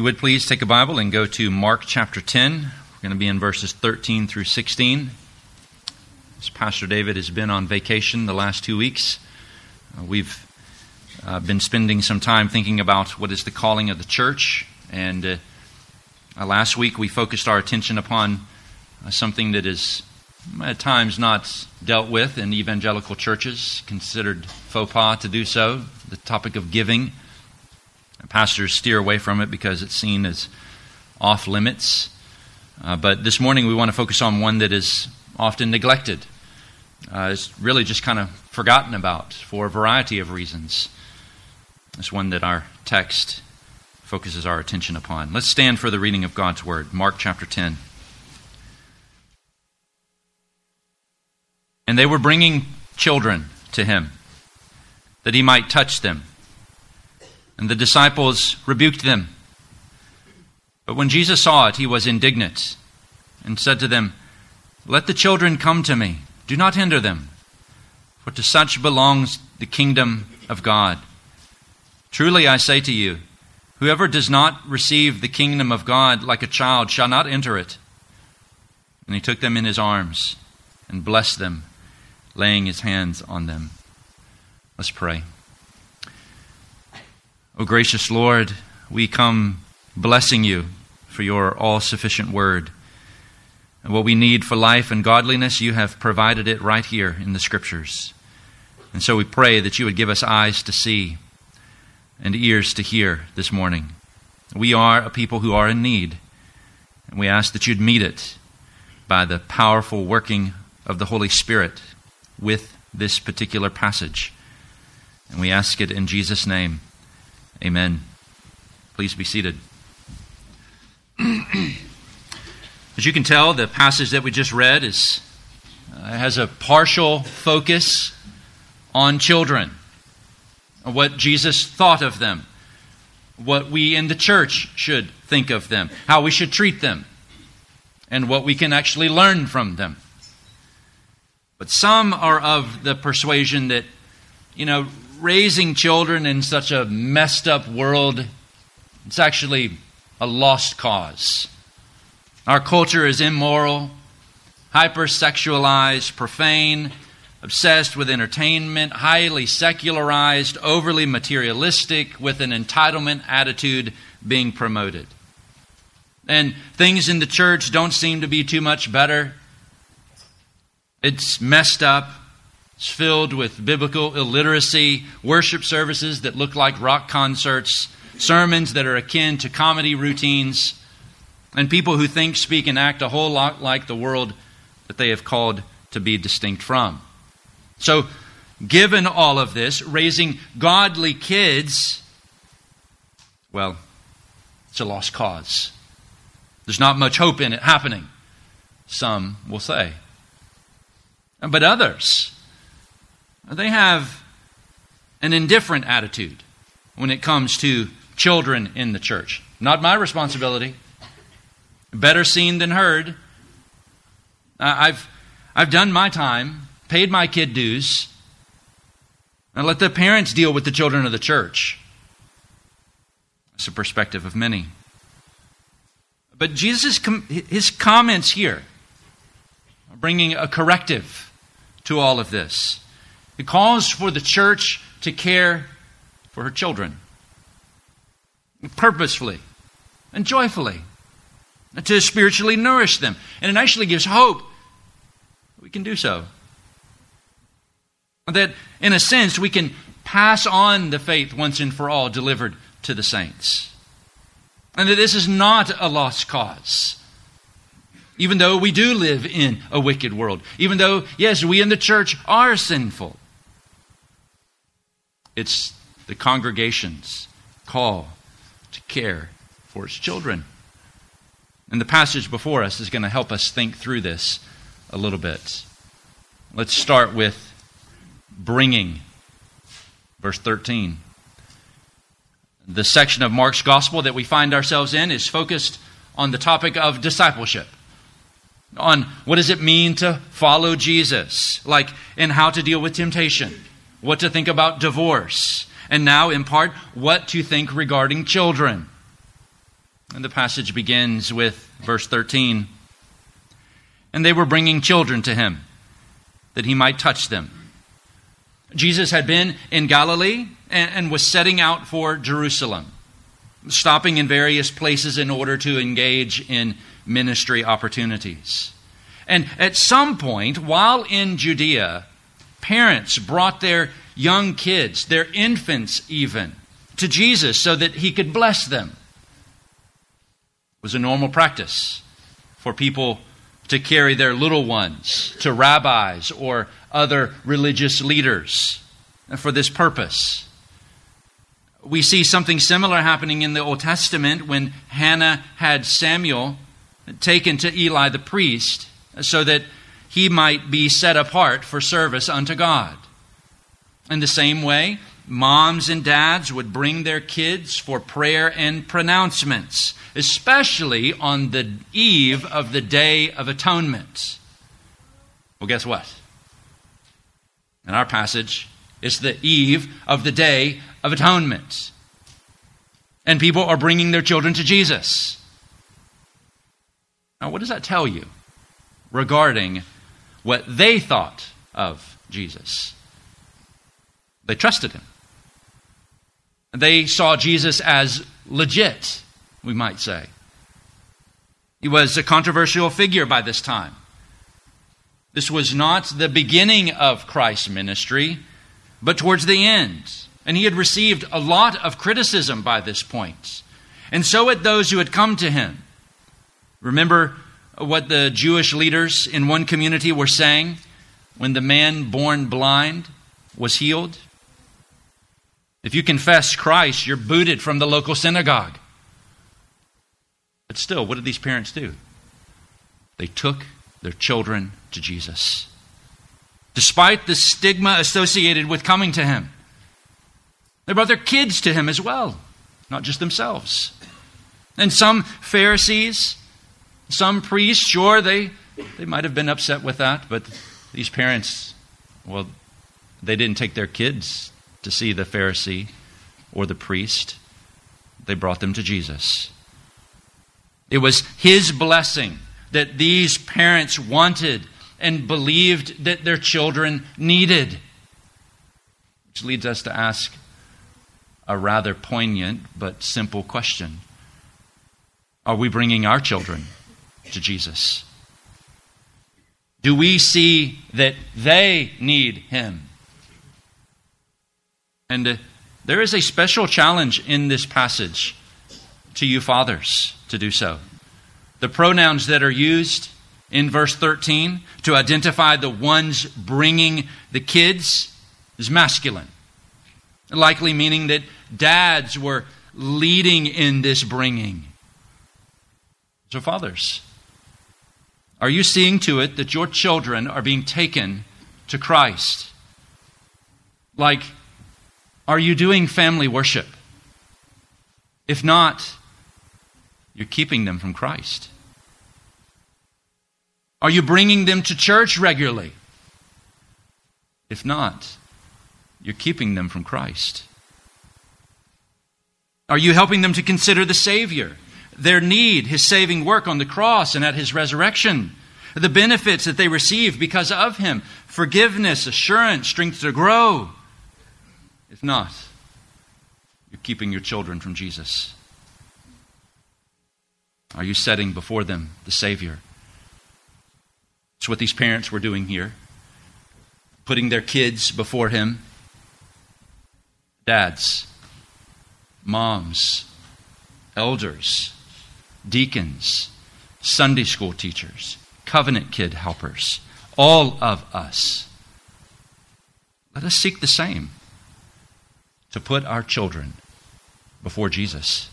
you would please take a Bible and go to Mark chapter 10. We're going to be in verses 13 through 16. As Pastor David has been on vacation the last 2 weeks, we've been spending some time thinking about what is the calling of the church. And last week we focused our attention upon something that is at times not dealt with in evangelical churches, considered faux pas to do so, the topic of giving. Pastors steer away from it because it's seen as off limits. But this morning we want to focus on one that is often neglected. It's really just kind of forgotten about for a variety of reasons. It's one that our text focuses our attention upon. Let's stand for the reading of God's Word. Mark chapter 10. And they were bringing children to him, that he might touch them. And the disciples rebuked them. But when Jesus saw it, he was indignant, and said to them, "Let the children come to me. Do not hinder them, for to such belongs the kingdom of God. Truly I say to you, whoever does not receive the kingdom of God like a child shall not enter it." And he took them in his arms and blessed them, laying his hands on them. Let's pray. O gracious Lord, we come blessing you for your all-sufficient word. And what we need for life and godliness, you have provided it right here in the Scriptures. And so we pray that you would give us eyes to see and ears to hear this morning. We are a people who are in need, and we ask that you'd meet it by the powerful working of the Holy Spirit with this particular passage. And we ask it in Jesus' name. Amen. Please be seated. As you can tell, the passage that we just read has a partial focus on children, what Jesus thought of them, what we in the church should think of them, how we should treat them, and what we can actually learn from them. But some are of the persuasion that, raising children in such a messed up world, it's actually a lost cause. Our culture is immoral, hypersexualized, profane, obsessed with entertainment, highly secularized, overly materialistic, with an entitlement attitude being promoted. And things in the church don't seem to be too much better. It's messed up. It's filled with biblical illiteracy, worship services that look like rock concerts, sermons that are akin to comedy routines, and people who think, speak, and act a whole lot like the world that they have called to be distinct from. So, given all of this, raising godly kids, well, it's a lost cause. There's not much hope in it happening, some will say. But others, they have an indifferent attitude when it comes to children in the church. Not my responsibility. Better seen than heard. I've done my time, paid my kid dues, and let the parents deal with the children of the church. That's the perspective of many. But Jesus, his comments here are bringing a corrective to all of this. It calls for the church to care for her children purposefully and joyfully, to spiritually nourish them. And it actually gives hope we can do so. That, in a sense, we can pass on the faith once and for all delivered to the saints. And that this is not a lost cause. Even though we do live in a wicked world. Even though, yes, we in the church are sinful. It's the congregation's call to care for its children. And the passage before us is going to help us think through this a little bit. Let's start with bringing. Verse 13. The section of Mark's gospel that we find ourselves in is focused on the topic of discipleship. On what does it mean to follow Jesus, like in how to deal with temptation, what to think about divorce, and now in part what to think regarding children. And the passage begins with verse 13. And they were bringing children to him, that he might touch them. Jesus had been in Galilee and was setting out for Jerusalem, stopping in various places in order to engage in ministry opportunities. And at some point, while in Judea, parents brought their young kids, their infants even, to Jesus so that he could bless them. It was a normal practice for people to carry their little ones to rabbis or other religious leaders for this purpose. We see something similar happening in the Old Testament when Hannah had Samuel taken to Eli the priest so that he might be set apart for service unto God. In the same way, moms and dads would bring their kids for prayer and pronouncements, especially on the eve of the Day of Atonement. Well, guess what? In our passage, it's the eve of the Day of Atonement. And people are bringing their children to Jesus. Now, what does that tell you regarding what they thought of Jesus? They trusted him. They saw Jesus as legit, we might say. He was a controversial figure by this time. This was not the beginning of Christ's ministry, but towards the end. And he had received a lot of criticism by this point. And so had those who had come to him. Remember what the Jewish leaders in one community were saying when the man born blind was healed? If you confess Christ, you're booted from the local synagogue. But still, what did these parents do? They took their children to Jesus, despite the stigma associated with coming to him. They brought their kids to him as well, not just themselves. And some Pharisees, some priests, sure, they might have been upset with that, but these parents, well, they didn't take their kids to see the Pharisee or the priest. They brought them to Jesus. It was his blessing that these parents wanted and believed that their children needed. Which leads us to ask a rather poignant but simple question. Are we bringing our children to Jesus? Do we see that they need him? And there is a special challenge in this passage to you fathers to do so. The pronouns that are used in verse 13 to identify the ones bringing the kids is masculine, likely meaning that dads were leading in this bringing. So fathers, are you seeing to it that your children are being taken to Christ? Like, are you doing family worship? If not, you're keeping them from Christ. Are you bringing them to church regularly? If not, you're keeping them from Christ. Are you helping them to consider the Savior, their need, his saving work on the cross and at his resurrection, the benefits that they receive because of him, forgiveness, assurance, strength to grow? If not, you're keeping your children from Jesus. Are you setting before them the Savior? It's what these parents were doing here, putting their kids before him. Dads, moms, elders, deacons, Sunday school teachers, covenant kid helpers, all of us. Let us seek the same, to put our children before Jesus.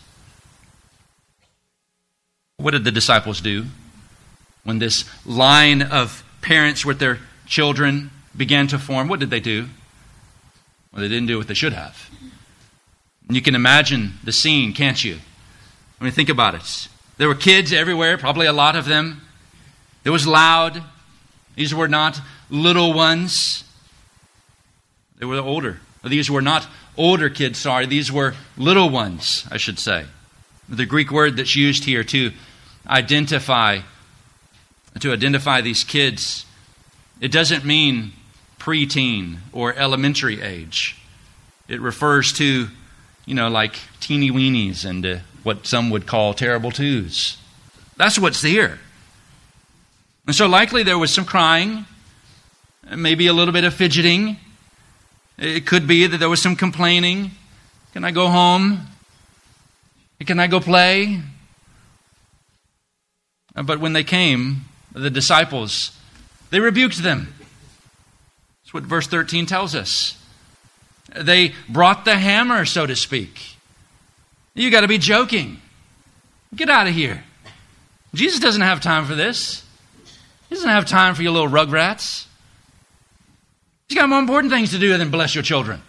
What did the disciples do when this line of parents with their children began to form? What did they do? Well, they didn't do what they should have. And you can imagine the scene, can't you? I mean, think about it. There were kids everywhere, probably a lot of them. It was loud. These were not little ones. They were older. These were not older kids, these were little ones, I should say. The Greek word that's used here to identify these kids, it doesn't mean preteen or elementary age. It refers to, like teeny weenies and what some would call terrible twos. That's what's here. And so likely there was some crying, maybe a little bit of fidgeting. It could be that there was some complaining. Can I go home? Can I go play? But when they came, the disciples, they rebuked them. That's what verse 13 tells us. They brought the hammer, so to speak. You got to be joking. Get out of here. Jesus doesn't have time for this. He doesn't have time for your little rugrats. He's got more important things to do than bless your children.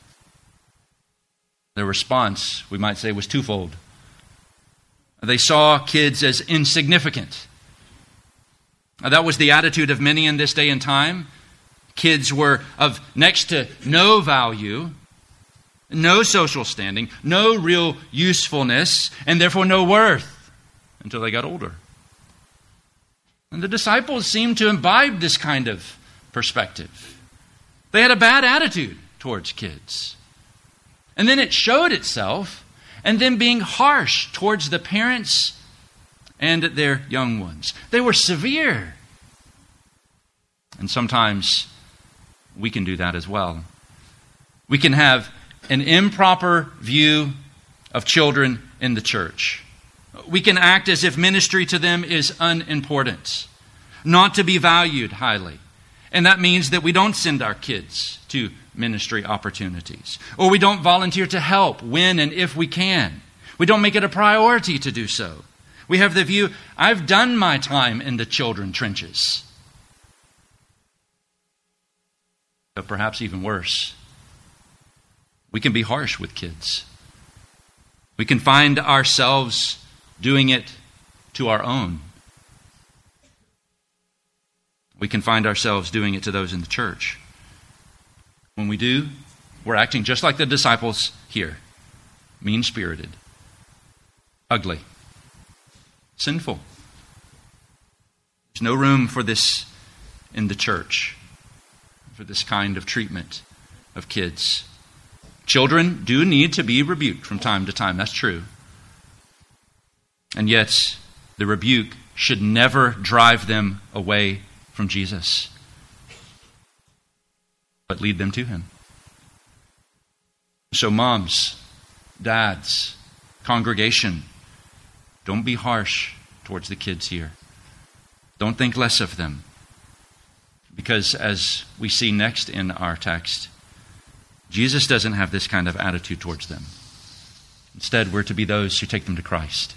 Their response, we might say, was twofold. They saw kids as insignificant. That was the attitude of many in this day and time. Kids were of next to no value, no social standing, no real usefulness, and therefore no worth until they got older. And the disciples seemed to imbibe this kind of perspective. They had a bad attitude towards kids. And then it showed itself, and then being harsh towards the parents and their young ones. They were severe. And sometimes we can do that as well. We can have an improper view of children in the church. We can act as if ministry to them is unimportant, not to be valued highly. And that means that we don't send our kids to ministry opportunities, or we don't volunteer to help when and if we can. We don't make it a priority to do so. We have the view, I've done my time in the children trenches. But perhaps even worse, we can be harsh with kids. We can find ourselves doing it to our own. We can find ourselves doing it to those in the church. When we do, we're acting just like the disciples here. Mean-spirited, ugly, sinful. There's no room for this in the church, for this kind of treatment of kids. Children do need to be rebuked from time to time. That's true. And yet, the rebuke should never drive them away from Jesus, but lead them to Him. So moms, dads, congregation, don't be harsh towards the kids here. Don't think less of them. Because as we see next in our text, Jesus doesn't have this kind of attitude towards them. Instead, we're to be those who take them to Christ.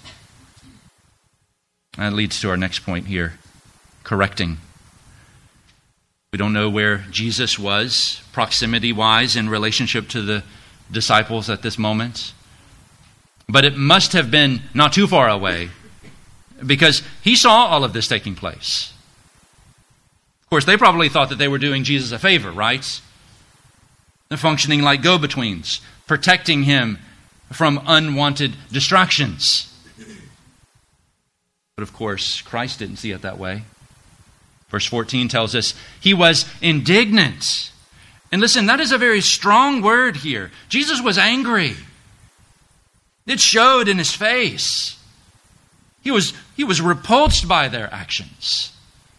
That leads to our next point here, correcting. We don't know where Jesus was, proximity-wise, in relationship to the disciples at this moment. But it must have been not too far away, because he saw all of this taking place. Of course, they probably thought that they were doing Jesus a favor, right? They're functioning like go-betweens, protecting him from unwanted distractions. But of course, Christ didn't see it that way. Verse 14 tells us he was indignant. And listen, that is a very strong word here. Jesus was angry. It showed in his face. He was repulsed by their actions.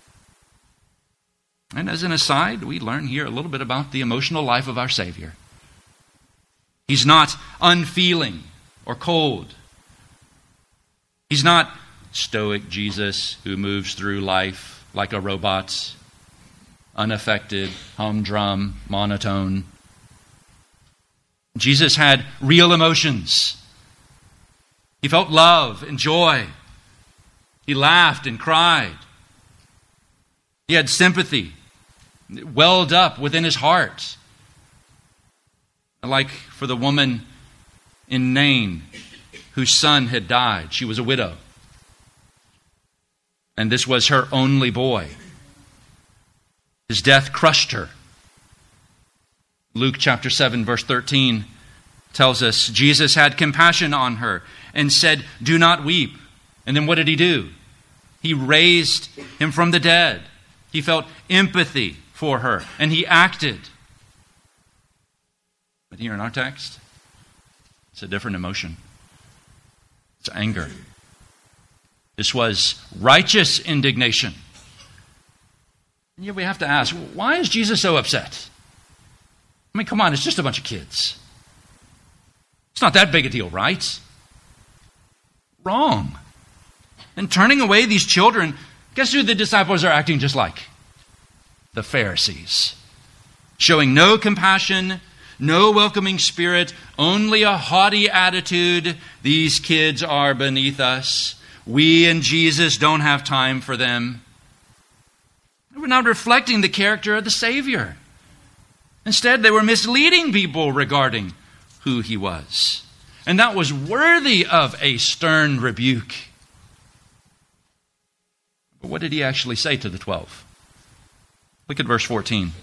And as an aside, we learn here a little bit about the emotional life of our Savior. He's not unfeeling or cold. He's not stoic Jesus who moves through life like a robot, unaffected, humdrum, monotone. Jesus had real emotions. He felt love and joy. He laughed and cried. He had sympathy. It welled up within his heart. Like for the woman in Nain whose son had died. She was a widow. And this was her only boy. His death crushed her. Luke chapter 7, verse 13 tells us Jesus had compassion on her and said, "Do not weep." And then what did he do? He raised him from the dead. He felt empathy for her, and he acted. But here in our text, it's a different emotion. It's anger. This was righteous indignation. And yet we have to ask, why is Jesus so upset? I mean, come on, it's just a bunch of kids. It's not that big a deal, right? Wrong. And turning away these children, guess who the disciples are acting just like? The Pharisees. Showing no compassion, no welcoming spirit, only a haughty attitude. These kids are beneath us. We and Jesus don't have time for them. They were not reflecting the character of the Savior. Instead, they were misleading people regarding who he was. And that was worthy of a stern rebuke. But what did he actually say to the 12? Look at verse 14.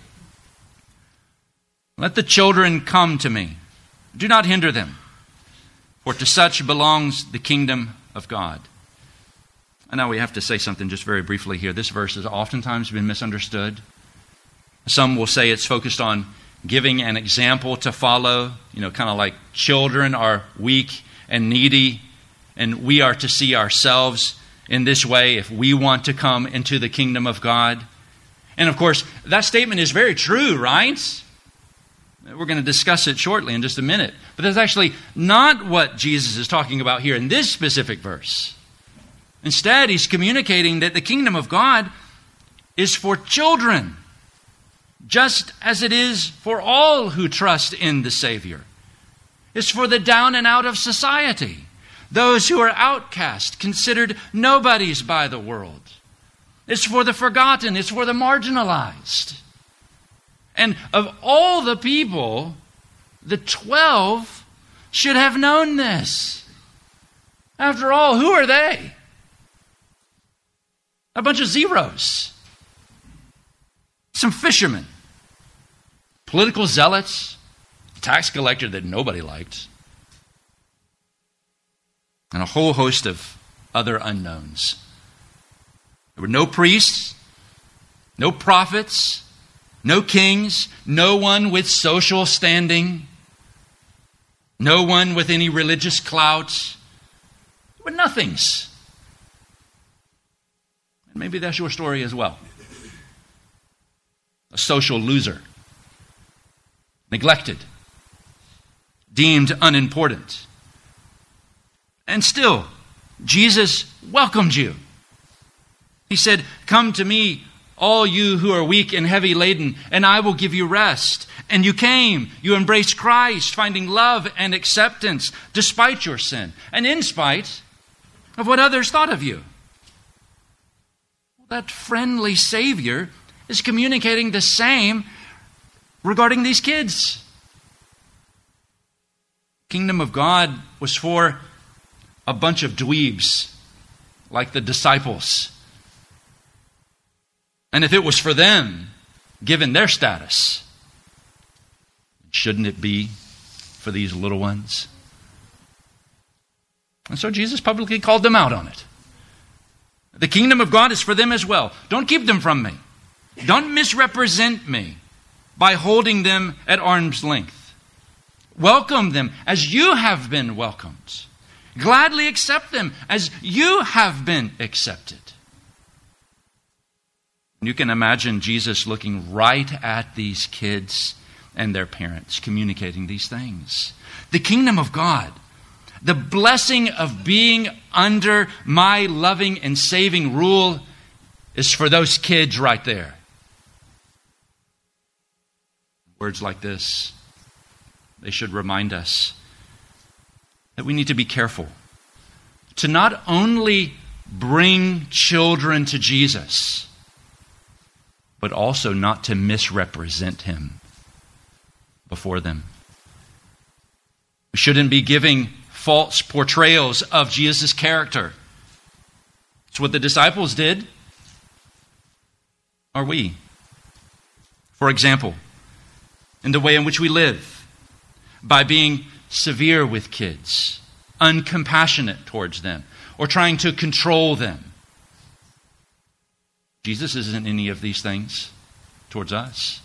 "Let the children come to me. Do not hinder them, for to such belongs the kingdom of God." And now we have to say something just very briefly here. This verse has oftentimes been misunderstood. Some will say it's focused on giving an example to follow, kind of like children are weak and needy, and we are to see ourselves in this way if we want to come into the kingdom of God. And of course, that statement is very true, right? We're going to discuss it shortly in just a minute. But that's actually not what Jesus is talking about here in this specific verse. Instead, he's communicating that the kingdom of God is for children, just as it is for all who trust in the Savior. It's for the down and out of society, those who are outcast, considered nobodies by the world. It's for the forgotten. It's for the marginalized. And of all the people, the 12 should have known this. After all, who are they? A bunch of zeros. Some fishermen. Political zealots. Tax collector that nobody liked. And a whole host of other unknowns. There were no priests, no prophets, no kings, no one with social standing, no one with any religious clout. There were nothings. And maybe that's your story as well. A social loser, neglected, deemed unimportant. And still, Jesus welcomed you. He said, "Come to me, all you who are weak and heavy laden, and I will give you rest." And you came. You embraced Christ, finding love and acceptance despite your sin and in spite of what others thought of you. That friendly Savior is communicating the same regarding these kids. Kingdom of God was for a bunch of dweebs like the disciples. And if it was for them, given their status, shouldn't it be for these little ones? And so Jesus publicly called them out on it. The kingdom of God is for them as well. Don't keep them from me. Don't misrepresent me by holding them at arm's length. Welcome them as you have been welcomed. Gladly accept them as you have been accepted. You can imagine Jesus looking right at these kids and their parents, communicating these things. The kingdom of God, the blessing of being under my loving and saving rule, is for those kids right there. Words like this, they should remind us that we need to be careful to not only bring children to Jesus, but also not to misrepresent him before them. We shouldn't be giving false portrayals of Jesus' character. It's what the disciples did. Are we? For example, in the way in which we live, by being severe with kids, uncompassionate towards them, or trying to control them. Jesus isn't any of these things towards us.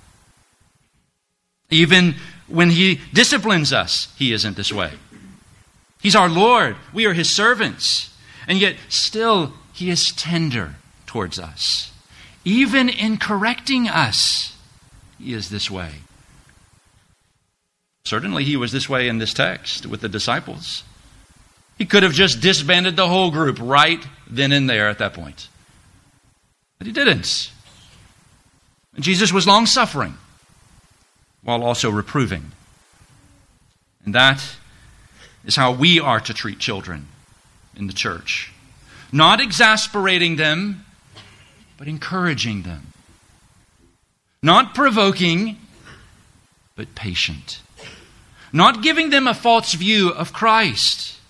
Even when he disciplines us, he isn't this way. He's our Lord. We are his servants. And yet still he is tender towards us. Even in correcting us, he is this way. Certainly he was this way in this text with the disciples. He could have just disbanded the whole group right then and there at that point. But he didn't. And Jesus was long-suffering while also reproving. And that is how we are to treat children in the church. Not exasperating them, but encouraging them. Not provoking, but patient. Not giving them a false view of Christ.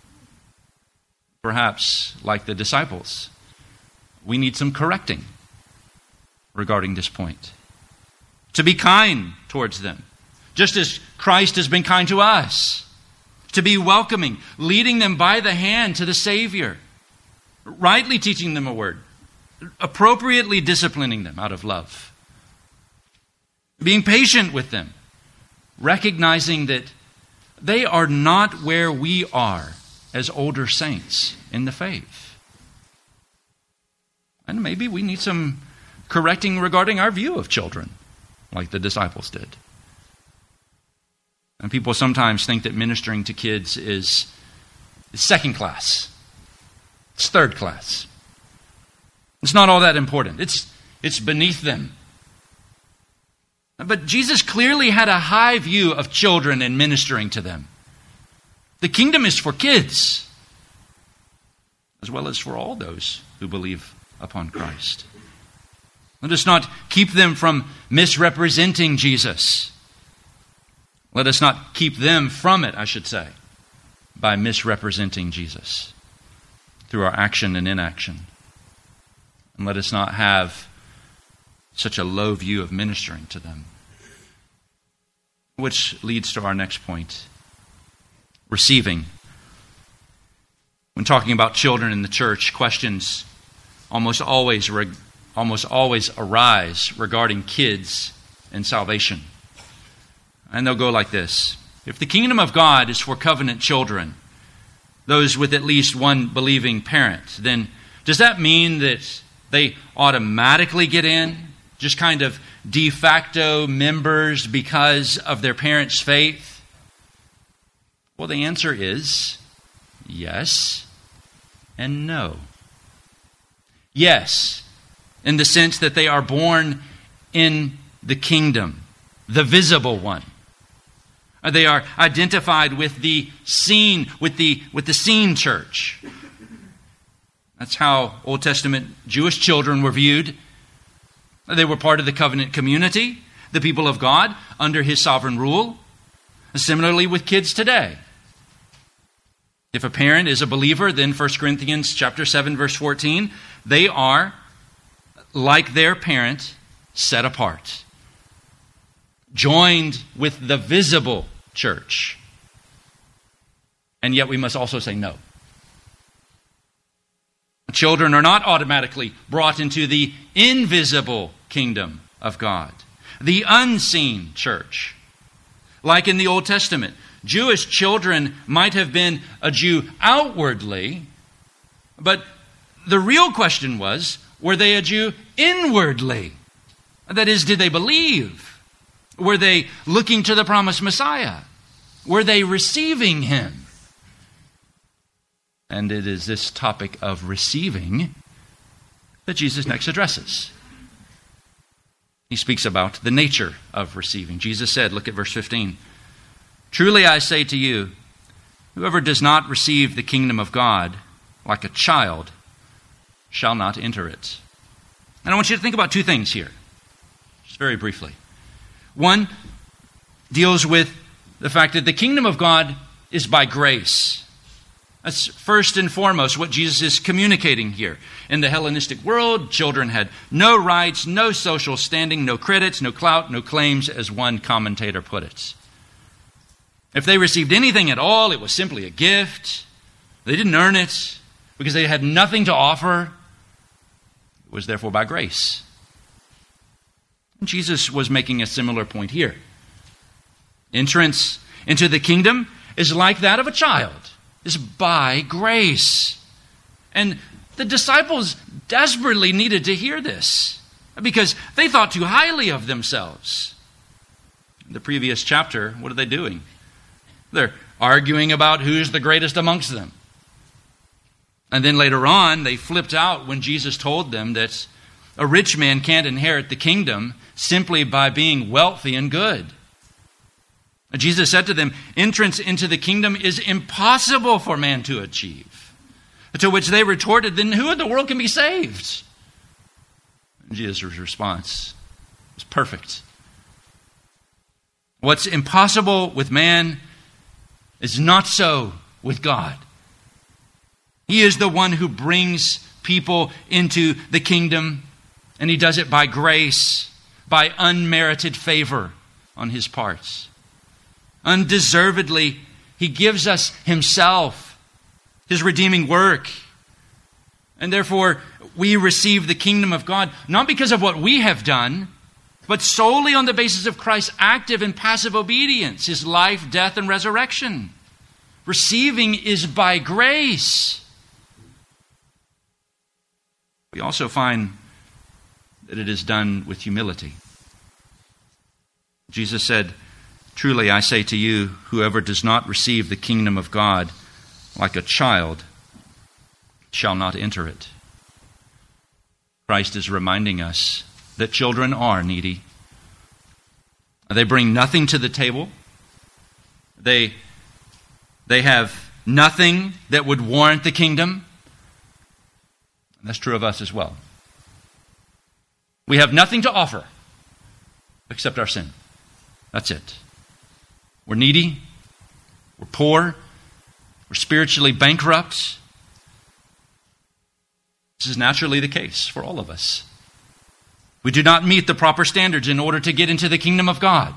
Perhaps, like the disciples, we need some correcting regarding this point. To be kind towards them, just as Christ has been kind to us. To be welcoming, leading them by the hand to the Savior. Rightly teaching them a word. Appropriately disciplining them out of love. Being patient with them. Recognizing that they are not where we are as older saints in the faith. And maybe we need some correcting regarding our view of children, like the disciples did. And people sometimes think that ministering to kids is second class. It's third class. It's not all that important. It's beneath them. But Jesus clearly had a high view of children and ministering to them. The kingdom is for kids, as well as for all those who believe upon Christ. Let us not keep them from misrepresenting Jesus. Let us not keep them from it, I should say, by misrepresenting Jesus through our action and inaction. And let us not have such a low view of ministering to them. Which leads to our next point. Receiving. When talking about children in the church, questions almost always arise regarding kids and salvation. And they'll go like this. If the kingdom of God is for covenant children, those with at least one believing parent, then does that mean that they automatically get in? Just kind of de facto members because of their parents' faith? Well, the answer is yes and no. Yes, in the sense that they are born in the kingdom, the visible one. They are identified with the seen, with the seen church. That's how Old Testament Jewish children were viewed. They were part of the covenant community, the people of God, under his sovereign rule. Similarly with kids today. If a parent is a believer, then 1 Corinthians chapter 7, verse 14, they are, like their parent, set apart. Joined with the visible church. And yet we must also say no. Children are not automatically brought into the invisible kingdom of God, the unseen church. Like in the Old Testament, Jewish children might have been a Jew outwardly, but the real question was, were they a Jew inwardly? That is, did they believe? Were they looking to the promised Messiah? Were they receiving him? And it is this topic of receiving that Jesus next addresses. He speaks about the nature of receiving. Jesus said, look at verse 15, "Truly I say to you, whoever does not receive the kingdom of God like a child shall not enter it." And I want you to think about two things here, just very briefly. One deals with the fact that the kingdom of God is by grace. That's first and foremost what Jesus is communicating here. In the Hellenistic world, children had no rights, no social standing, no credits, no clout, no claims, as one commentator put it. If they received anything at all, it was simply a gift. They didn't earn it because they had nothing to offer. It was therefore by grace. And Jesus was making a similar point here. Entrance into the kingdom is like that of a child. It's by grace. And the disciples desperately needed to hear this because they thought too highly of themselves. In the previous chapter, what are they doing? They're arguing about who's the greatest amongst them. And then later on, they flipped out when Jesus told them that a rich man can't inherit the kingdom simply by being wealthy and good. And Jesus said to them, entrance into the kingdom is impossible for man to achieve. To which they retorted, then who in the world can be saved? And Jesus' response was perfect. What's impossible with man is not so with God. He is the one who brings people into the kingdom, and he does it by grace, by unmerited favor on his part. Undeservedly, he gives us himself, his redeeming work. And therefore, we receive the kingdom of God, not because of what we have done, but solely on the basis of Christ's active and passive obedience, his life, death, and resurrection. Receiving is by grace. We also find that it is done with humility. Jesus said, truly I say to you, whoever does not receive the kingdom of God like a child shall not enter it. Christ is reminding us that children are needy. They bring nothing to the table. They have nothing that would warrant the kingdom. And that's true of us as well. We have nothing to offer except our sin. That's it. We're needy. We're poor. We're spiritually bankrupt. This is naturally the case for all of us. We do not meet the proper standards in order to get into the kingdom of God.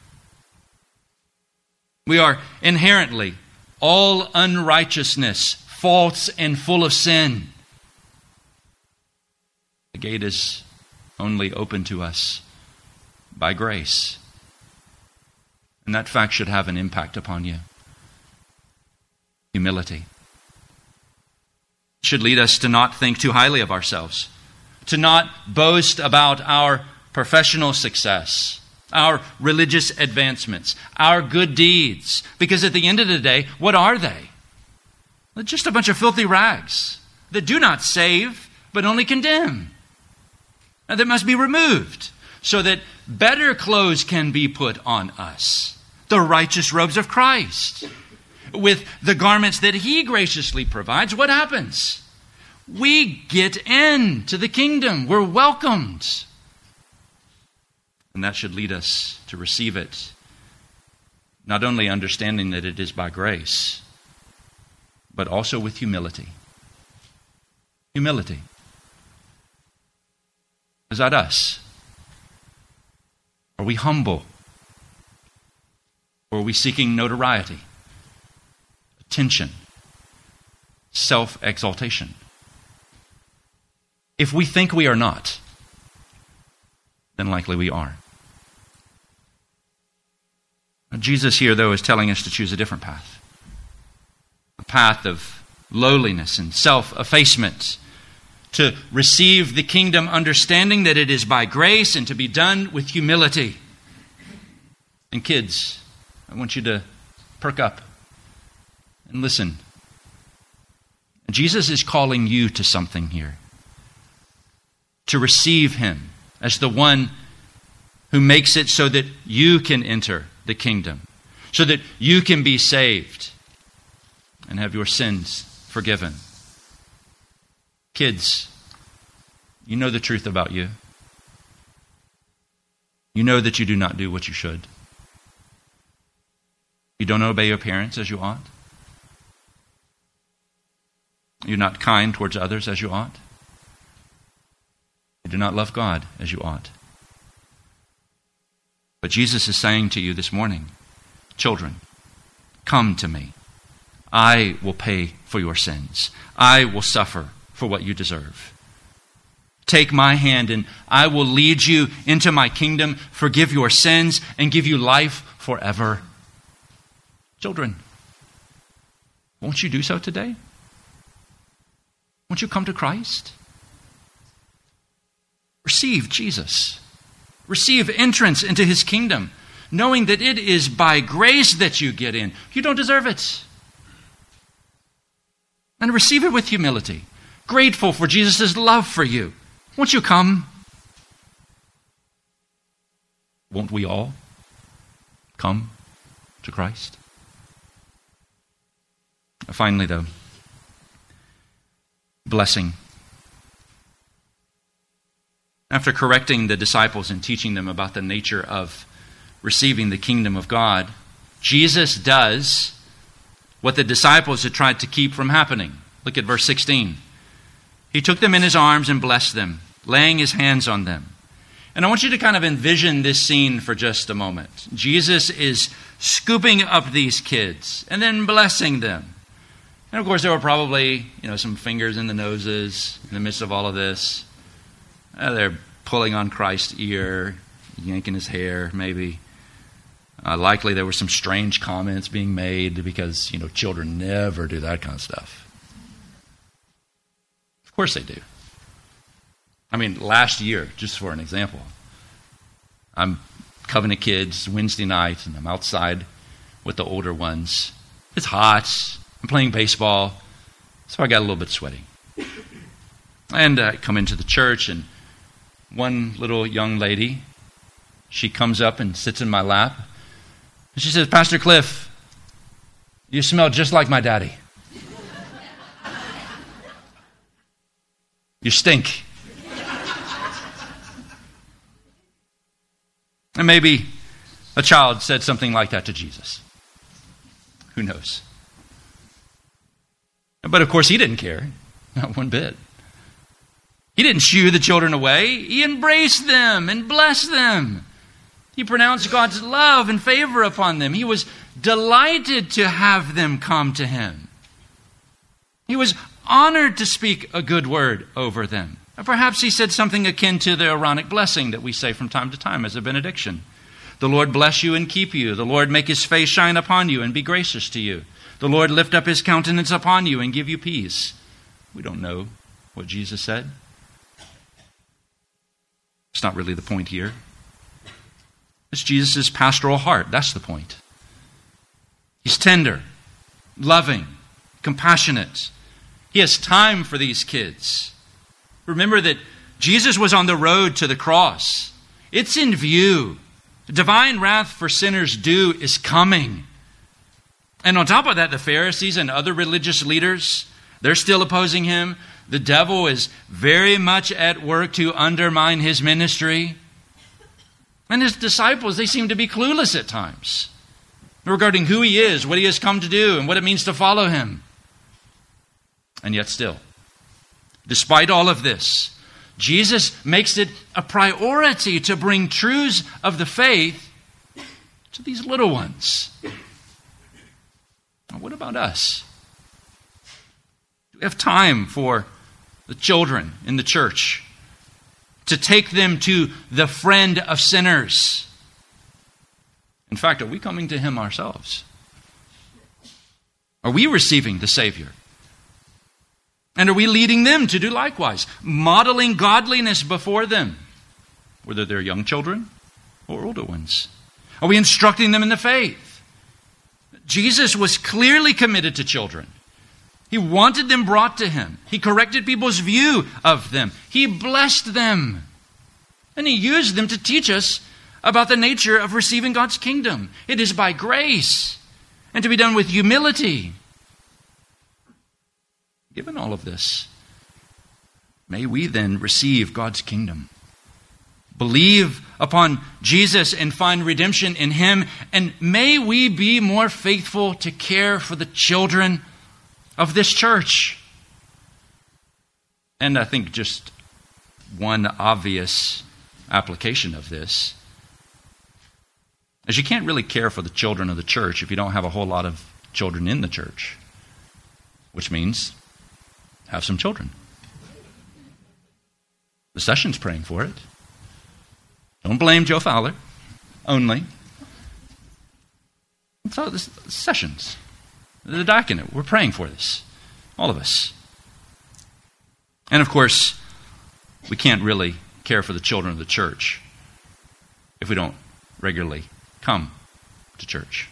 We are inherently all unrighteousness, false and full of sin. The gate is only open to us by grace. And that fact should have an impact upon you. Humility. It should lead us to not think too highly of ourselves, to not boast about our professional success, our religious advancements, our good deeds. Because at the end of the day, what are they? They're just a bunch of filthy rags that do not save, but only condemn. And that must be removed so that better clothes can be put on us. The righteous robes of Christ. With the garments that he graciously provides, what happens? We get into the kingdom. We're welcomed. And that should lead us to receive it. Not only understanding that it is by grace, but also with humility. Humility. Is that us? Are we humble? Or are we seeking notoriety, attention, self-exaltation? If we think we are not, then likely we are. Jesus here, though, is telling us to choose a different path. A path of lowliness and self-effacement. To receive the kingdom understanding that it is by grace and to be done with humility. And kids, I want you to perk up and listen. Jesus is calling you to something here. To receive him as the one who makes it so that you can enter the kingdom. So that you can be saved and have your sins forgiven. Kids, you know the truth about you. You know that you do not do what you should. You don't obey your parents as you ought. You're not kind towards others as you ought. You do not love God as you ought. But Jesus is saying to you this morning, children, Come to me. I will pay for your sins. I will suffer for what you deserve. Take my hand and I will lead you into my kingdom, forgive your sins, and give you life forever. Children, won't you do so today? Won't you come to Christ? Receive Jesus. Receive entrance into his kingdom, knowing that it is by grace that you get in. You don't deserve it. And receive it with humility, grateful for Jesus' love for you. Won't you come? Won't we all come to Christ? Finally, though, blessing. After correcting the disciples and teaching them about the nature of receiving the kingdom of God, Jesus does what the disciples had tried to keep from happening. Look at verse 16. He took them in his arms and blessed them, laying his hands on them. And I want you to kind of envision this scene for just a moment. Jesus is scooping up these kids and then blessing them. And of course, there were probably, some fingers in the noses in the midst of all of this. They're pulling on Christ's ear, yanking his hair, maybe. Likely there were some strange comments being made because, children never do that kind of stuff. Of course they do. Last year, just for an example, I'm Covenant Kids Wednesday night, and I'm outside with the older ones. It's hot. I'm playing baseball, so I got a little bit sweaty. And I come into the church, and one little young lady, she comes up and sits in my lap, and she says, "Pastor Cliff, you smell just like my daddy. You stink." And maybe a child said something like that to Jesus. Who knows? But of course he didn't care, not one bit. He didn't shoo the children away. He embraced them and blessed them. He pronounced God's love and favor upon them. He was delighted to have them come to him. He was honored to speak a good word over them. Perhaps he said something akin to the Aaronic blessing that we say from time to time as a benediction. The Lord bless you and keep you. The Lord make his face shine upon you and be gracious to you. The Lord lift up his countenance upon you and give you peace. We don't know what Jesus said. It's not really the point here. It's Jesus' pastoral heart. That's the point. He's tender, loving, compassionate. He has time for these kids. Remember that Jesus was on the road to the cross. It's in view. Divine wrath for sinners due is coming. And on top of that, the Pharisees and other religious leaders, they're still opposing him. The devil is very much at work to undermine his ministry. And his disciples, they seem to be clueless at times regarding who he is, what he has come to do, and what it means to follow him. And yet still, despite all of this, Jesus makes it a priority to bring truths of the faith to these little ones. Now, what about us? Do we have time for the children in the church to take them to the friend of sinners? In fact, are we coming to him ourselves? Are we receiving the Savior? And are we leading them to do likewise, modeling godliness before them, whether they're young children or older ones? Are we instructing them in the faith? Jesus was clearly committed to children. He wanted them brought to him. He corrected people's view of them. He blessed them. And he used them to teach us about the nature of receiving God's kingdom. It is by grace and to be done with humility. Given all of this, may we then receive God's kingdom. Believe upon Jesus and find redemption in him. And may we be more faithful to care for the children of this church. And I think just one obvious application of this is you can't really care for the children of the church if you don't have a whole lot of children in the church, which means have some children. The session's praying for it. Don't blame Joe Fowler only. So the sessions, the diaconate, we're praying for this, all of us. And of course, we can't really care for the children of the church if we don't regularly come to church,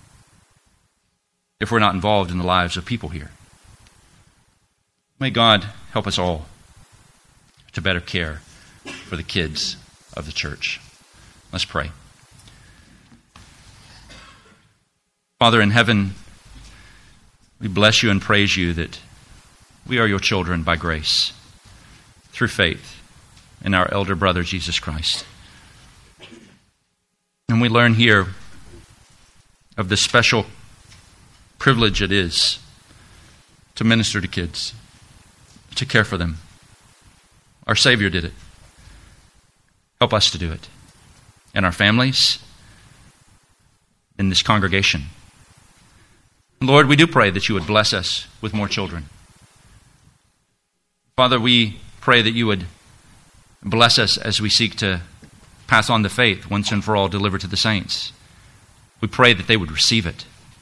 if we're not involved in the lives of people here. May God help us all to better care for the kids of the church. Let's pray. Father in heaven, we bless you and praise you that we are your children by grace, through faith in our elder brother, Jesus Christ. And we learn here of the special privilege it is to minister to kids, to care for them. Our Savior did it. Help us to do it in our families, in this congregation. Lord, we do pray that you would bless us with more children. Father, we pray that you would bless us as we seek to pass on the faith once and for all delivered to the saints. We pray that they would receive it.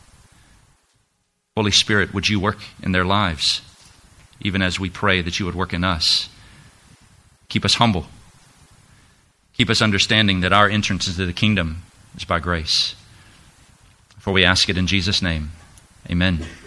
Holy Spirit, would you work in their lives, even as we pray that you would work in us. Keep us humble. Keep us understanding that our entrance into the kingdom is by grace. For we ask it in Jesus' name. Amen.